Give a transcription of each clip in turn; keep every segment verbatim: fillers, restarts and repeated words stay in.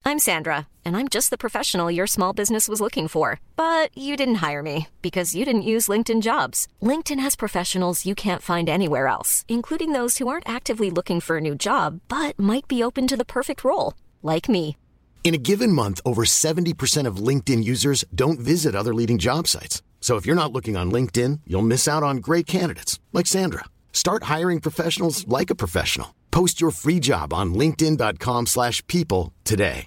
I'm Sandra, and I'm just the professional your small business was looking for. But you didn't hire me because you didn't use LinkedIn Jobs. LinkedIn has professionals you can't find anywhere else, including those who aren't actively looking for a new job, but might be open to the perfect role, like me. In a given month, over seventy percent of LinkedIn users don't visit other leading job sites. So if you're not looking on LinkedIn, you'll miss out on great candidates like Sandra. Start hiring professionals like a professional. Post your free job on linkedin.com slash people today.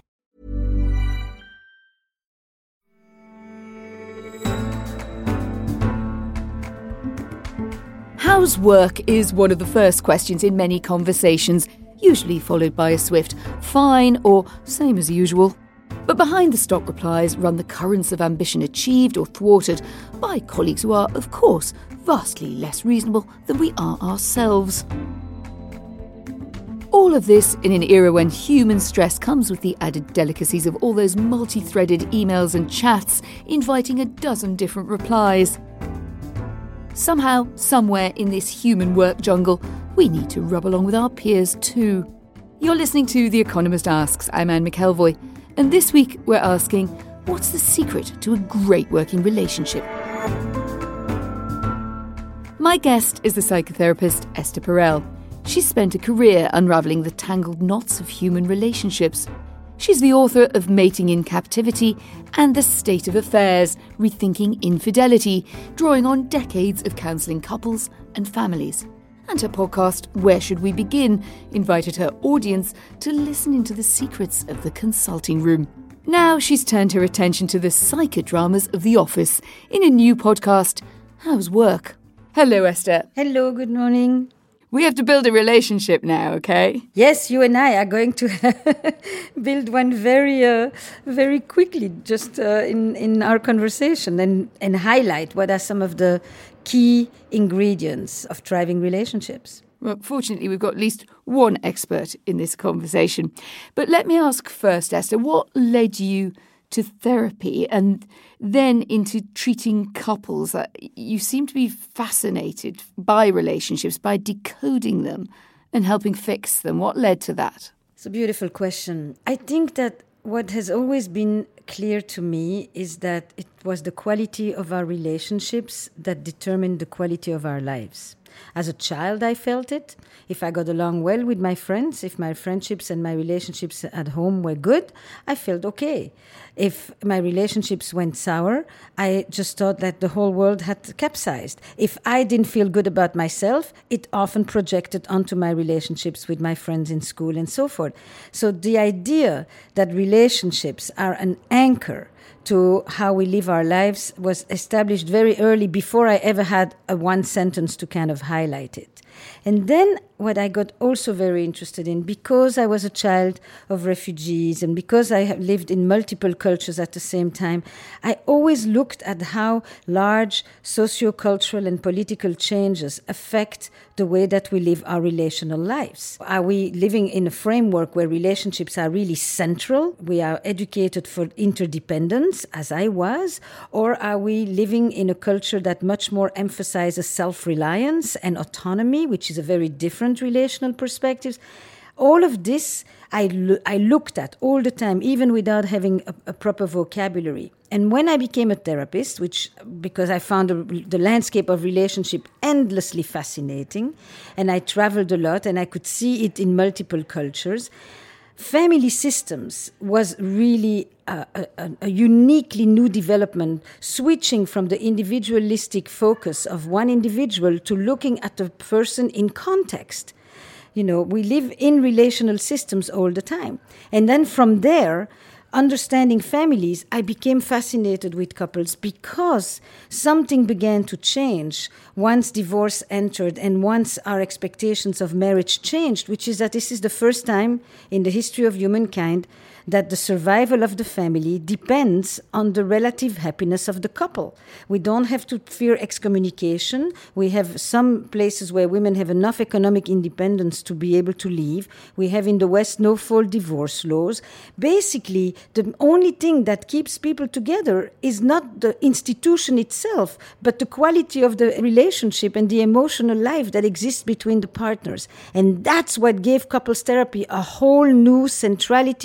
How's work is one of the first questions in many conversations, usually followed by a swift fine or same as usual. But behind the stock replies run the currents of ambition achieved or thwarted by colleagues who are, of course, vastly less reasonable than we are ourselves. All of this in an era when human stress comes with the added delicacies of all those multi-threaded emails and chats inviting a dozen different replies. Somehow, somewhere in this human work jungle, we need to rub along with our peers too. You're listening to The Economist Asks. I'm Anne McElvoy, and this week we're asking, what's the secret to a great working relationship? My guest is the psychotherapist Esther Perel. She's spent a career unravelling the tangled knots of human relationships. She's the author of Mating in Captivity and The State of Affairs, Rethinking Infidelity, drawing on decades of counselling couples and families. And her podcast, Where Should We Begin?, invited her audience to listen into the secrets of the consulting room. Now she's turned her attention to the psychodramas of the office in a new podcast, How's Work? Hello, Esther. Hello, good morning. We have to build a relationship now, okay? Yes, you and I are going to build one very, uh, very quickly, just uh, in in our conversation, and and highlight what are some of the key ingredients of thriving relationships. Well, fortunately, we've got at least one expert in this conversation. But let me ask first, Esther, what led you to therapy and then into treating couples? You seem to be fascinated by relationships, by decoding them and helping fix them. What led to that? It's a beautiful question. I think that what has always been clear to me is that it was the quality of our relationships that determined the quality of our lives. As a child, I felt it. If I got along well with my friends, if my friendships and my relationships at home were good, I felt okay. If my relationships went sour, I just thought that the whole world had capsized. If I didn't feel good about myself, it often projected onto my relationships with my friends in school and so forth. So the idea that relationships are an anchor to how we live our lives was established very early, before I ever had a one sentence to kind of highlight it. And then what I got also very interested in, because I was a child of refugees and because I have lived in multiple cultures at the same time, I always looked at how large socio-cultural and political changes affect the way that we live our relational lives. Are we living in a framework where relationships are really central? We are educated for interdependence, as I was, or are we living in a culture that much more emphasizes self-reliance and autonomy, which is a very different relational perspective? All of this I, lo- I looked at all the time, even without having a, a proper vocabulary. And when I became a therapist, which because I found the, the landscape of relationship endlessly fascinating, and I traveled a lot and I could see it in multiple cultures, family systems was really a, a, a uniquely new development, switching from the individualistic focus of one individual to looking at the person in context. You know, we live in relational systems all the time. And then from there, understanding families, I became fascinated with couples because something began to change once divorce entered and once our expectations of marriage changed, which is that this is the first time in the history of humankind that the survival of the family depends on the relative happiness of the couple. We don't have to fear excommunication. We have some places where women have enough economic independence to be able to leave. We have in the West no-fault divorce laws. Basically, the only thing that keeps people together is not the institution itself, but the quality of the relationship and the emotional life that exists between the partners. And that's what gave couples therapy a whole new centrality and a whole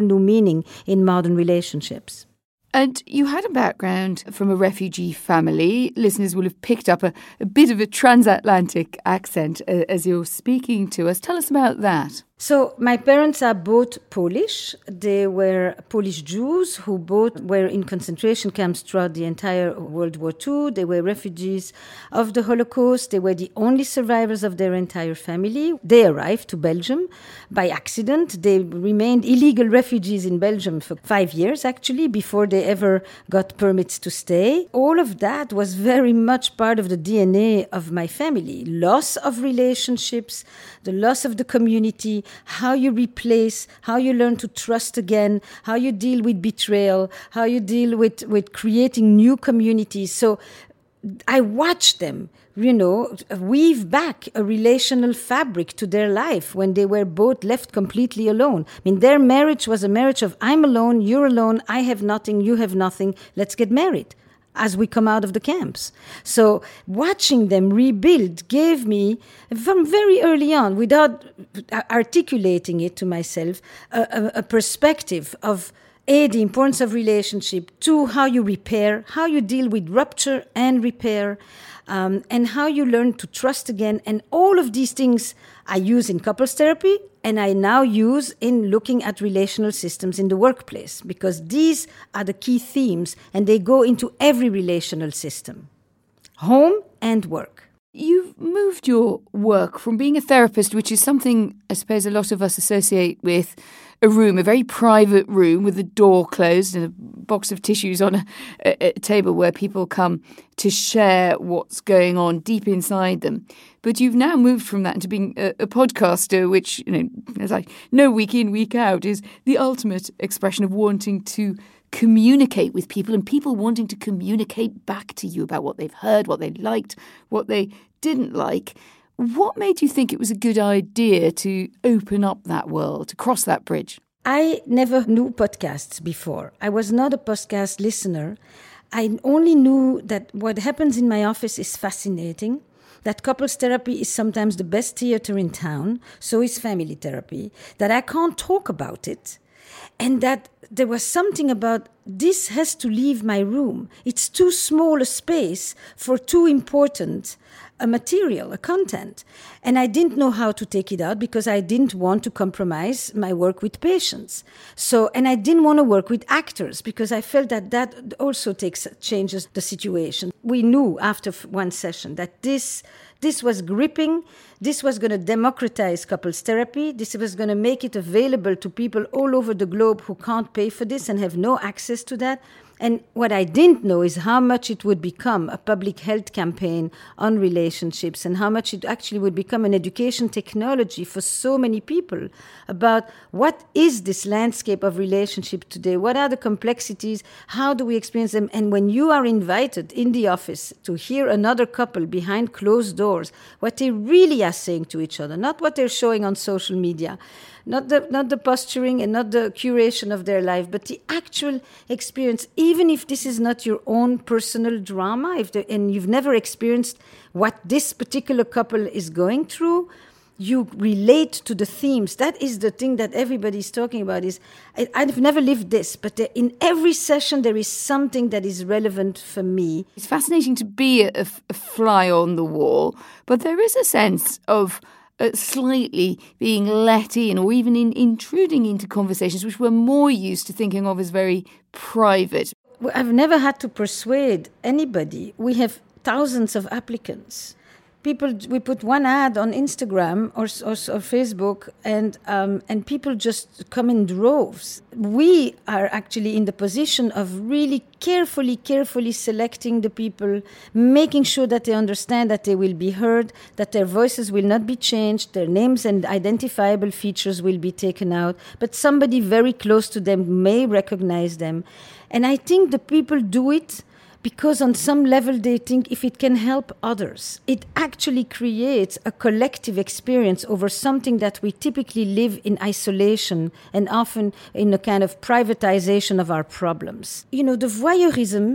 new meaning in modern relationships. And you had a background from a refugee family. Listeners will have picked up a, a bit of a transatlantic accent uh, as you're speaking to us. Tell us about that. So my parents are both Polish. They were Polish Jews who both were in concentration camps throughout the entire World War Two. They were refugees of the Holocaust. They were the only survivors of their entire family. They arrived to Belgium by accident. They remained illegal refugees in Belgium for five years, actually, before they ever got permits to stay. All of that was very much part of the D N A of my family. Loss of relationships, the loss of the community, how you replace, how you learn to trust again, how you deal with betrayal, how you deal with, with creating new communities. So I watched them, you know, weave back a relational fabric to their life when they were both left completely alone. I mean, their marriage was a marriage of I'm alone, you're alone, I have nothing, you have nothing, let's get married as we come out of the camps. So watching them rebuild gave me, from very early on, without articulating it to myself, a, a, a perspective of A, the importance of relationship, two, how you repair, how you deal with rupture and repair, um, and how you learn to trust again. And all of these things I use in couples therapy, and I now use in looking at relational systems in the workplace, because these are the key themes, and they go into every relational system, home and work. You've moved your work from being a therapist, which is something I suppose a lot of us associate with a room, a very private room with the door closed and a box of tissues on a, a, a table where people come to share what's going on deep inside them. But you've now moved from that into being a, a podcaster, which, you know, as I know week in, week out, is the ultimate expression of wanting to communicate with people and people wanting to communicate back to you about what they've heard, what they liked, what they didn't like. What made you think it was a good idea to open up that world, to cross that bridge? I never knew podcasts before. I was not a podcast listener. I only knew that what happens in my office is fascinating, that couples therapy is sometimes the best theater in town, so is family therapy, that I can't talk about it, and that there was something about this has to leave my room. It's too small a space for too important a material, a content. And I didn't know how to take it out because I didn't want to compromise my work with patients. So, and I didn't want to work with actors because I felt that that also takes, changes the situation. We knew after one session that this This was gripping. This was going to democratize couples therapy. This was going to make it available to people all over the globe who can't pay for this and have no access to that. And what I didn't know is how much it would become a public health campaign on relationships and how much it actually would become an education technology for so many people about what is this landscape of relationship today, what are the complexities, how do we experience them. And when you are invited in the office to hear another couple behind closed doors, what they really are saying to each other, not what they're showing on social media, Not the not the posturing and not the curation of their life, but the actual experience, even if this is not your own personal drama, if the, and you've never experienced what this particular couple is going through, you relate to the themes. That is the thing that everybody's talking about is, I, I've never lived this, but there, in every session there is something that is relevant for me. It's fascinating to be a, a fly on the wall, but there is a sense of Uh, slightly being let in or even in intruding into conversations which we're more used to thinking of as very private. I've never had to persuade anybody. We have thousands of applicants. People, we put one ad on Instagram or, or, or Facebook, and um, and people just come in droves. We are actually in the position of really carefully, carefully selecting the people, making sure that they understand that they will be heard, that their voices will not be changed, their names and identifiable features will be taken out, but somebody very close to them may recognize them. And I think the people do it because on some level they think if it can help others, it actually creates a collective experience over something that we typically live in isolation and often in a kind of privatization of our problems. You know, the voyeurism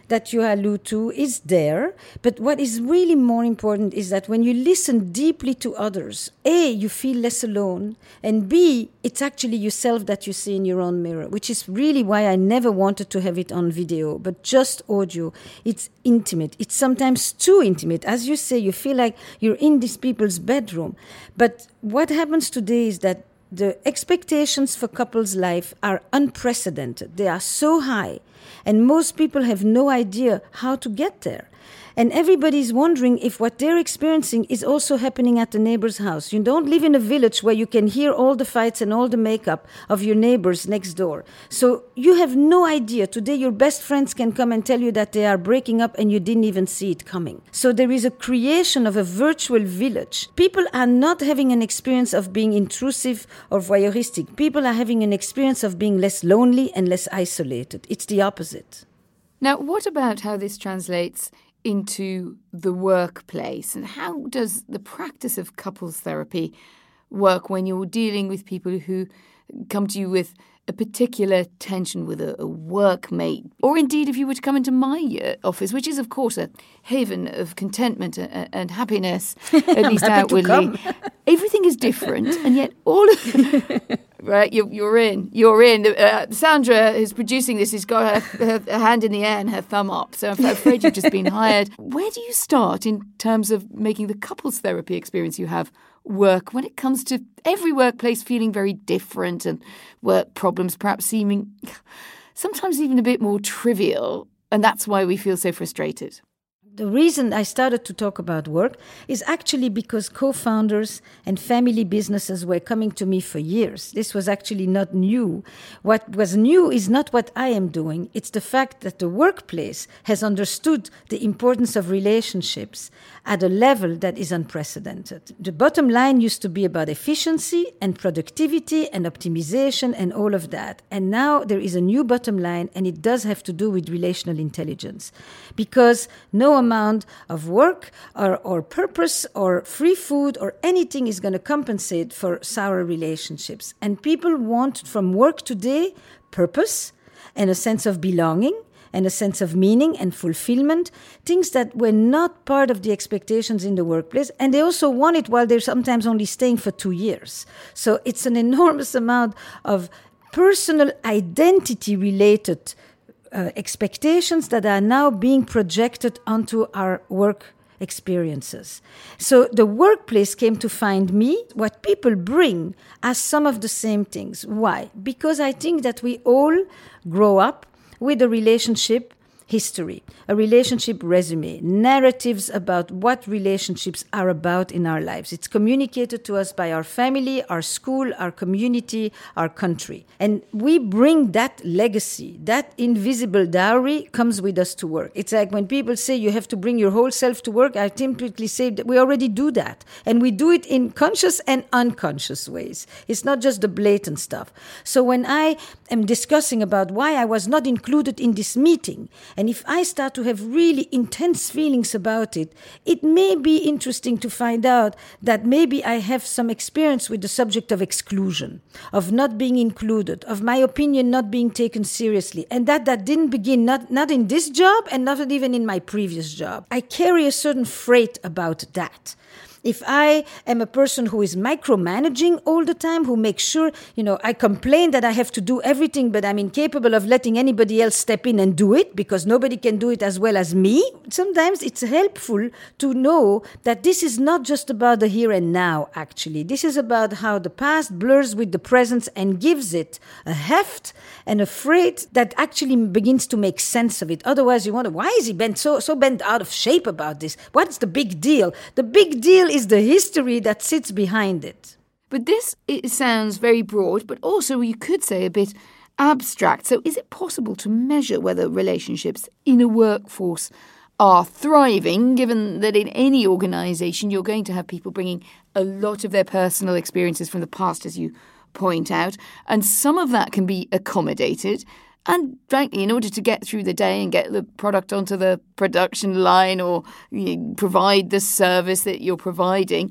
that you allude to is there. But what is really more important is that when you listen deeply to others, A, you feel less alone, and B, it's actually yourself that you see in your own mirror, which is really why I never wanted to have it on video, but just audio. It's intimate. It's sometimes too intimate. As you say, you feel like you're in these people's bedroom. But what happens today is that the expectations for couples' life are unprecedented. They are so high, and most people have no idea how to get there. And everybody's wondering if what they're experiencing is also happening at the neighbor's house. You don't live in a village where you can hear all the fights and all the makeup of your neighbors next door. So you have no idea. Today your best friends can come and tell you that they are breaking up and you didn't even see it coming. So there is a creation of a virtual village. People are not having an experience of being intrusive or voyeuristic. People are having an experience of being less lonely and less isolated. It's the opposite. Now, what about how this translates into the workplace, and how does the practice of couples therapy work when you're dealing with people who come to you with a particular tension with a, a workmate, or indeed if you were to come into my uh, office, which is of course a haven of contentment and, and happiness, at least outwardly. Everything is different, and yet all of right, you're, you're in, you're in. Uh, Sandra, who's producing this, has got her, her, her hand in the air and her thumb up. So I'm afraid you've just been hired. Where do you start in terms of making the couples therapy experience you have work when it comes to every workplace feeling very different and work problems perhaps seeming sometimes even a bit more trivial, and that's why we feel so frustrated? The reason I started to talk about work is actually because co-founders and family businesses were coming to me for years. This was actually not new. What was new is not what I am doing. It's the fact that the workplace has understood the importance of relationships at a level that is unprecedented. The bottom line used to be about efficiency and productivity and optimization and all of that. And now there is a new bottom line, and it does have to do with relational intelligence. Because no amount of work or, or purpose or free food or anything is going to compensate for sour relationships. And people want from work today purpose and a sense of belonging and a sense of meaning and fulfillment, things that were not part of the expectations in the workplace. And they also want it while they're sometimes only staying for two years. So it's an enormous amount of personal identity-related uh, expectations that are now being projected onto our work experiences. So the workplace came to find me. What people bring are some of the same things. Why? Because I think that we all grow up with a relationship history, a relationship resume, narratives about what relationships are about in our lives. It's communicated to us by our family, our school, our community, our country. And we bring that legacy, that invisible dowry comes with us to work. It's like when people say you have to bring your whole self to work, I typically say that we already do that. And we do it in conscious and unconscious ways. It's not just the blatant stuff. So when I am discussing about why I was not included in this meeting, and if I start to have really intense feelings about it, it may be interesting to find out that maybe I have some experience with the subject of exclusion, of not being included, of my opinion not being taken seriously, and that that didn't begin not, not in this job and not even in my previous job. I carry a certain freight about that. If I am a person who is micromanaging all the time, who makes sure, you know, I complain that I have to do everything, but I'm incapable of letting anybody else step in and do it because nobody can do it as well as me. Sometimes it's helpful to know that this is not just about the here and now, actually. This is about how the past blurs with the present and gives it a heft and a freight that actually begins to make sense of it. Otherwise, you wonder, why is he bent so, so bent out of shape about this? What's the big deal? The big deal is the history that sits behind it. But this, it sounds very broad, but also you could say a bit abstract. So is it possible to measure whether relationships in a workforce are thriving, given that in any organisation you're going to have people bringing a lot of their personal experiences from the past, as you point out, and some of that can be accommodated. And frankly, in order to get through the day and get the product onto the production line or you know, provide the service that you're providing,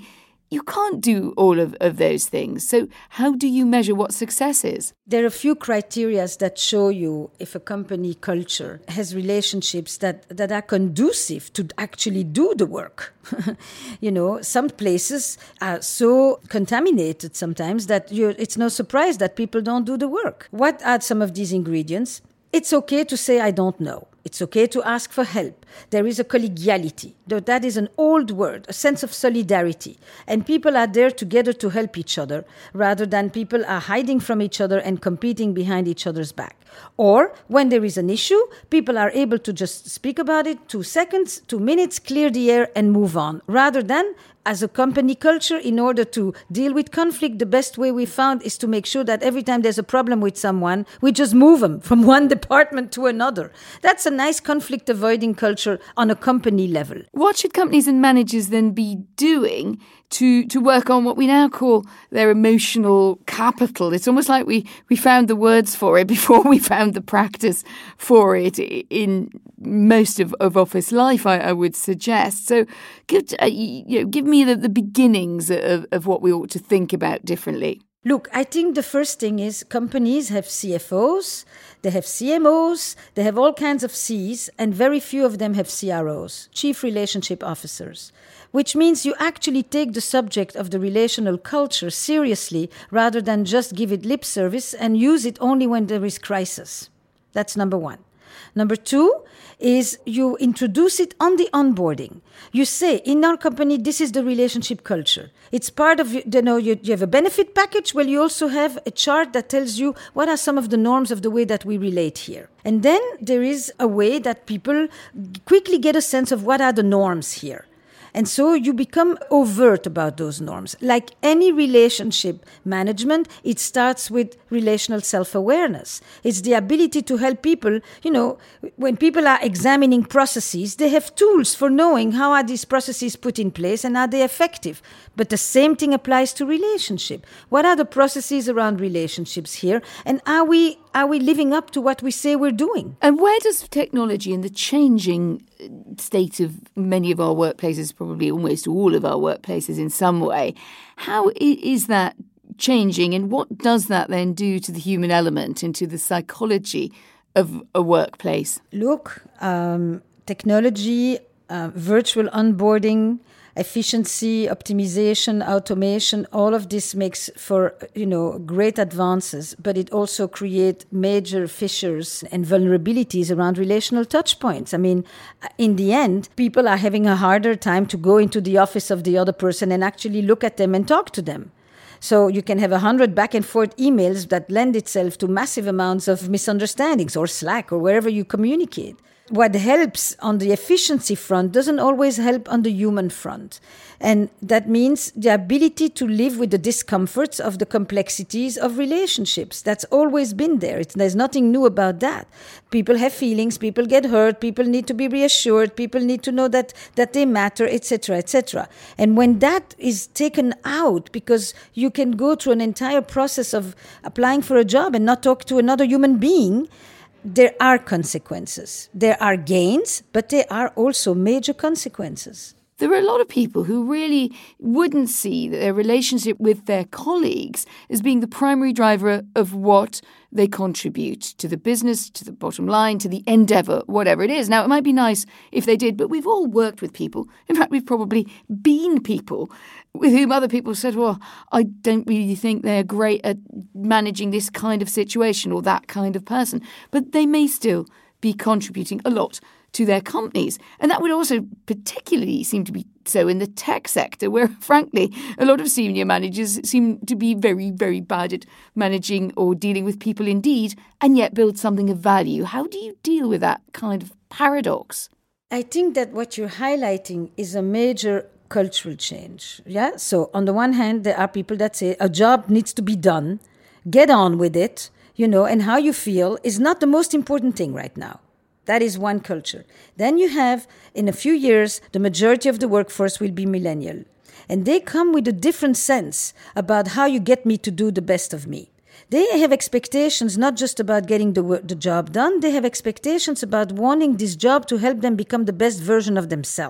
you can't do all of, of those things. So how do you measure what success is? There are a few criteria that show you if a company culture has relationships that, that are conducive to actually do the work. You know, some places are so contaminated sometimes that you're, it's no surprise that people don't do the work. What are some of these ingredients? It's okay to say, I don't know. It's okay to ask for help. There is a collegiality. That is an old word, a sense of solidarity. And people are there together to help each other, rather than people are hiding from each other and competing behind each other's back. Or when there is an issue, people are able to just speak about it, two seconds, two minutes, clear the air and move on, rather than as a company culture, in order to deal with conflict, the best way we found is to make sure that every time there's a problem with someone, we just move them from one department to another. That's a nice conflict-avoiding culture on a company level. What should companies and managers then be doing to, to work on what we now call their emotional capital? It's almost like we, we found the words for it before we found the practice for it in most of, of office life, I, I would suggest. So give, uh, you know, give me the, the beginnings of, of what we ought to think about differently. Look, I think the first thing is companies have C F Os, they have C M Os, they have all kinds of Cs, and very few of them have C R Os, Chief Relationship Officers, which means you actually take the subject of the relational culture seriously rather than just give it lip service and use it only when there is crisis. That's number one. Number two is you introduce it on the onboarding. You say, in our company, this is the relationship culture. It's part of, you know, you, you have a benefit package. Well, you also have a chart that tells you what are some of the norms of the way that we relate here. And then there is a way that people quickly get a sense of what are the norms here. And so you become overt about those norms. Like any relationship management, it starts with relational self-awareness. It's the ability to help people, you know, when people are examining processes, they have tools for knowing how are these processes put in place and are they effective. But the same thing applies to relationship. What are the processes around relationships here? And are we are we living up to what we say we're doing? And where does technology and the changing state of many of our workplaces, probably almost all of our workplaces in some way, how is that changing, and what does that then do to the human element and to the psychology of a workplace? Look, um, technology, uh, virtual onboarding, efficiency, optimization, automation, all of this makes for, you know, great advances, but it also creates major fissures and vulnerabilities around relational touch points. I mean, in the end, people are having a harder time to go into the office of the other person and actually look at them and talk to them. So you can have a hundred back and forth emails that lend itself to massive amounts of misunderstandings, or Slack, or wherever you communicate. What helps on the efficiency front doesn't always help on the human front. And that means the ability to live with the discomforts of the complexities of relationships. That's always been there. It's, there's nothing new about that. People have feelings, people get hurt, people need to be reassured, people need to know that, that they matter, et cetera, et cetera. And when that is taken out, because you can go through an entire process of applying for a job and not talk to another human being, there are consequences. There are gains, but there are also major consequences. There are a lot of people who really wouldn't see their relationship with their colleagues as being the primary driver of what they contribute to the business, to the bottom line, to the endeavour, whatever it is. Now, it might be nice if they did, but we've all worked with people. In fact, we've probably been people with whom other people said, well, I don't really think they're great at managing this kind of situation or that kind of person. But they may still be contributing a lot to their companies. And that would also particularly seem to be so in the tech sector, where, frankly, a lot of senior managers seem to be very, very bad at managing or dealing with people indeed, and yet build something of value. How do you deal with that kind of paradox? I think that what you're highlighting is a major cultural change. Yeah. So on the one hand, there are people that say a job needs to be done, get on with it, you know, and how you feel is not the most important thing right now. That is one culture. Then you have, in a few years, the majority of the workforce will be millennial. And they come with a different sense about how you get me to do the best of me. They have expectations not just about getting the, the job done, they have expectations about wanting this job to help them become the best version of themselves.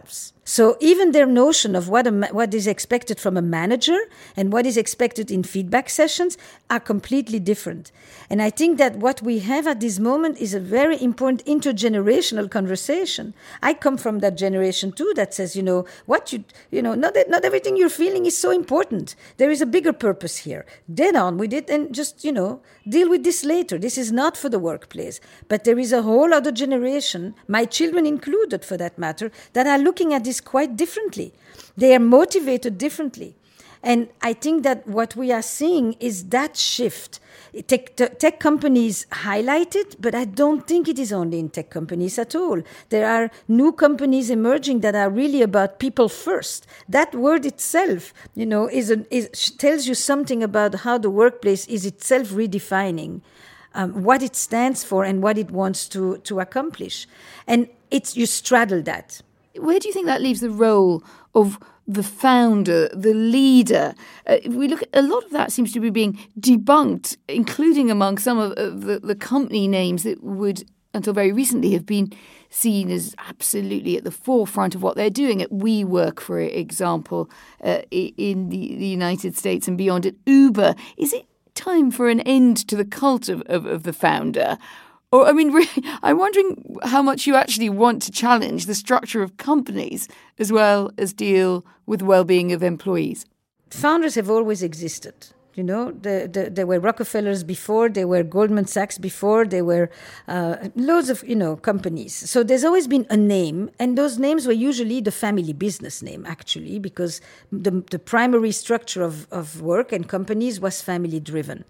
So even their notion of what a, what is expected from a manager and what is expected in feedback sessions are completely different. And I think that what we have at this moment is a very important intergenerational conversation. I come from that generation too that says, you know, what you, you know, not that, not everything you're feeling is so important. There is a bigger purpose here. Get on with it and just, you know, deal with this later. This is not for the workplace. But there is a whole other generation, my children included for that matter, that are looking at this quite differently. They are motivated differently. And I think that what we are seeing is that shift. Tech, tech companies highlight it, but I don't think it is only in tech companies at all. There are new companies emerging that are really about people first. That word itself, you know, is, a, is tells you something about how the workplace is itself redefining um, what it stands for and what it wants to, to accomplish. And it's you straddle that. Where do you think that leaves the role of the founder, the leader? Uh, if we look at a lot of that seems to be being debunked, including among some of uh, the, the company names that would, until very recently, have been seen as absolutely at the forefront of what they're doing. At WeWork, for example, uh, in the, the United States and beyond, at Uber. Is it time for an end to the cult of, of, of the founder? Or, I mean, really, I'm wondering how much you actually want to challenge the structure of companies as well as deal with well-being of employees. Founders have always existed. You know, the, the, there were Rockefellers before, there were Goldman Sachs before, there were uh, loads of, you know, companies. So there's always been a name, and those names were usually the family business name, actually, because the, the primary structure of, of work and companies was family-driven.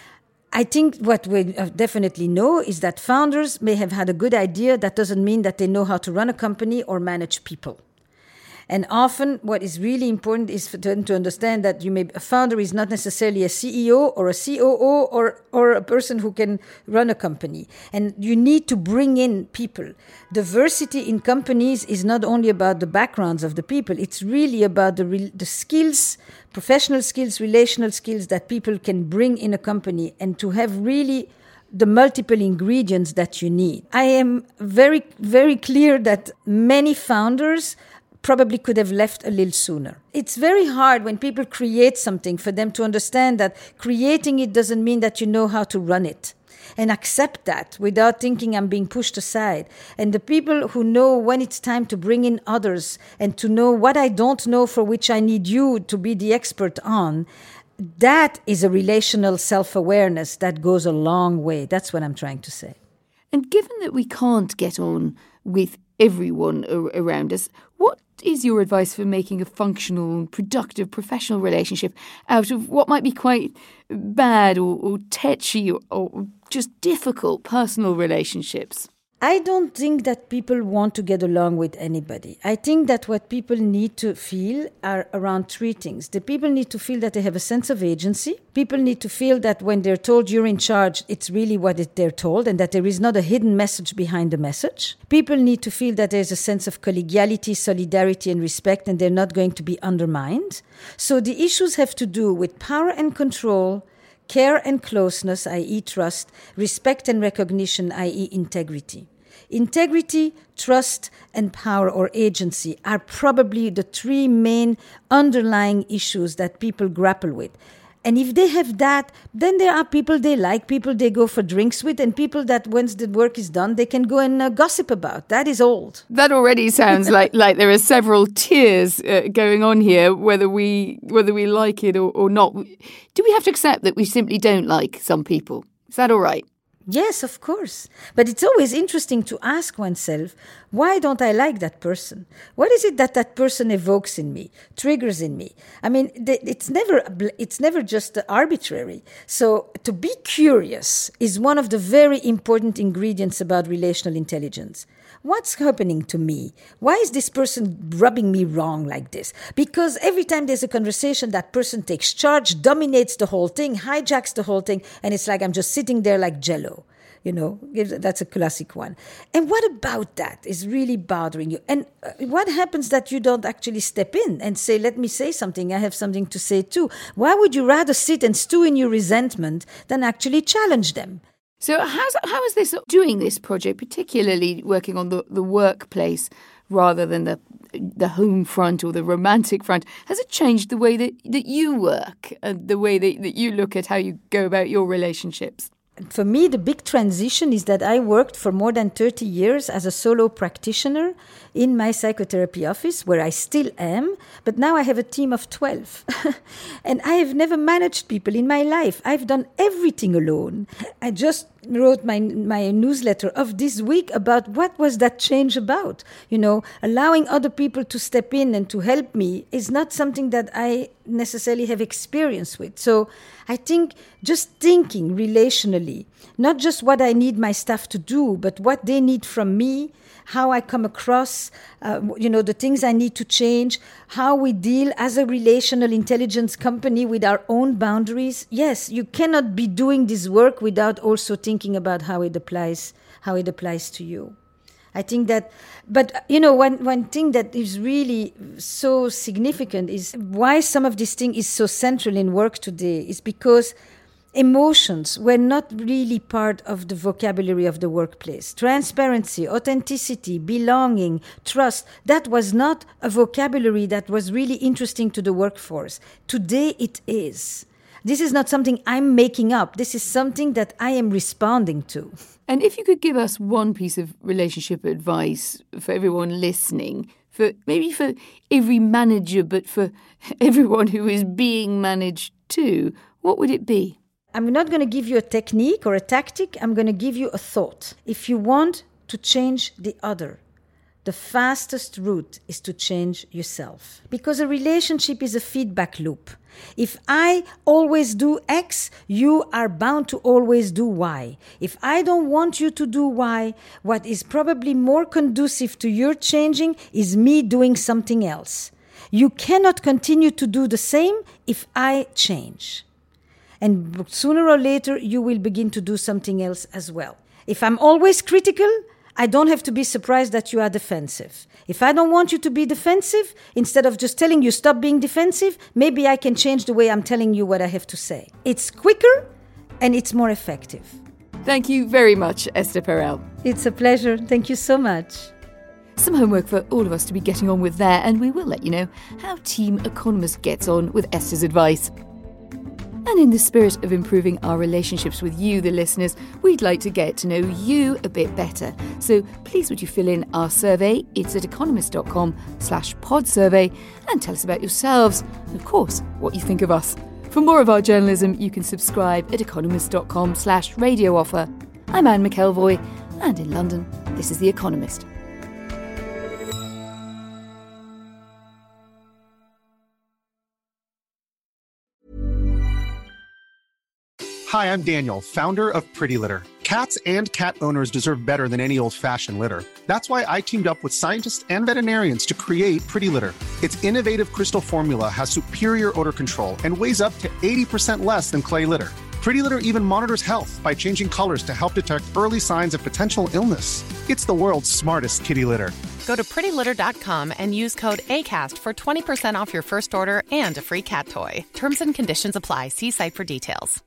I think what we definitely know is that founders may have had a good idea. That doesn't mean that they know how to run a company or manage people. And often what is really important is for them to understand that you may, a founder is not necessarily a C E O or a C O O or, or a person who can run a company. And you need to bring in people. Diversity in companies is not only about the backgrounds of the people. It's really about the, re, the skills, professional skills, relational skills that people can bring in a company, and to have really the multiple ingredients that you need. I am very, very clear that many founders probably could have left a little sooner. It's very hard when people create something for them to understand that creating it doesn't mean that you know how to run it, and accept that without thinking I'm being pushed aside. And the people who know when it's time to bring in others and to know what I don't know for which I need you to be the expert on, that is a relational self-awareness that goes a long way. That's what I'm trying to say. And given that we can't get on with everyone around us, what is your advice for making a functional and productive professional relationship out of what might be quite bad or, or tetchy or, or just difficult personal relationships? I don't think that people want to get along with anybody. I think that what people need to feel are around three things. The people need to feel that they have a sense of agency. People need to feel that when they're told you're in charge, it's really what it, they're told, and that there is not a hidden message behind the message. People need to feel that there's a sense of collegiality, solidarity, and respect, and they're not going to be undermined. So the issues have to do with power and control, care and closeness, that is trust, respect and recognition, that is integrity. Integrity, trust, and power or agency are probably the three main underlying issues that people grapple with. And if they have that, then there are people they like, people they go for drinks with, and people that once the work is done, they can go and uh, gossip about. That is old. That already sounds like, like there are several tiers uh, going on here, whether we whether we like it or, or not. Do we have to accept that we simply don't like some people? Is that all right? Yes, of course. But it's always interesting to ask oneself, why don't I like that person? What is it that that person evokes in me, triggers in me? I mean, it's never it's never just arbitrary. So to be curious is one of the very important ingredients about relational intelligence. What's happening to me? Why is this person rubbing me wrong like this? Because every time there's a conversation, that person takes charge, dominates the whole thing, hijacks the whole thing, and it's like I'm just sitting there like Jello. You know, that's a classic one. And what about that is really bothering you? And what happens that you don't actually step in and say, let me say something, I have something to say too? Why would you rather sit and stew in your resentment than actually challenge them? So how's, how is this doing this project, particularly working on the, the workplace rather than the the home front or the romantic front. Has it changed the way that, that you work and the way that, that you look at how you go about your relationships? For me, the big transition is that I worked for more than thirty years as a solo practitioner in my psychotherapy office, where I still am, but now I have a team of twelve. And I have never managed people in my life. I've done everything alone. I just wrote my my newsletter of this week about what was that change about. You know, allowing other people to step in and to help me is not something that I necessarily have experience with. So I think just thinking relationally, not just what I need my staff to do, but what they need from me, how I come across, uh, you know, the things I need to change, how we deal as a relational intelligence company with our own boundaries. Yes, you cannot be doing this work without also thinking about how it applies, how it applies to you. I think that, but, you know, one, one thing that is really so significant is why some of this thing is so central in work today is because emotions were not really part of the vocabulary of the workplace. Transparency, authenticity, belonging, trust, that was not a vocabulary that was really interesting to the workforce. Today it is. This is not something I'm making up. This is something that I am responding to. And if you could give us one piece of relationship advice for everyone listening, for maybe for every manager, but for everyone who is being managed too, what would it be? I'm not going to give you a technique or a tactic. I'm going to give you a thought. If you want to change the other, the fastest route is to change yourself. Because a relationship is a feedback loop. If I always do X, you are bound to always do Y. If I don't want you to do Y, what is probably more conducive to your changing is me doing something else. You cannot continue to do the same if I change. And sooner or later, you will begin to do something else as well. If I'm always critical, I don't have to be surprised that you are defensive. If I don't want you to be defensive, instead of just telling you stop being defensive, maybe I can change the way I'm telling you what I have to say. It's quicker and it's more effective. Thank you very much, Esther Perel. It's a pleasure. Thank you so much. Some homework for all of us to be getting on with there, and we will let you know how Team Economist gets on with Esther's advice. And in the spirit of improving our relationships with you, the listeners, we'd like to get to know you a bit better. So please would you fill in our survey? It's at economist.com slash pod survey and tell us about yourselves and, of course, what you think of us. For more of our journalism, you can subscribe at economist.com slash radio offer. I'm Anne McElvoy, and in London, this is The Economist. Hi, I'm Daniel, founder of Pretty Litter. Cats and cat owners deserve better than any old-fashioned litter. That's why I teamed up with scientists and veterinarians to create Pretty Litter. Its innovative crystal formula has superior odor control and weighs up to eighty percent less than clay litter. Pretty Litter even monitors health by changing colors to help detect early signs of potential illness. It's the world's smartest kitty litter. Go to pretty litter dot com and use code ACAST for twenty percent off your first order and a free cat toy. Terms and conditions apply. See site for details.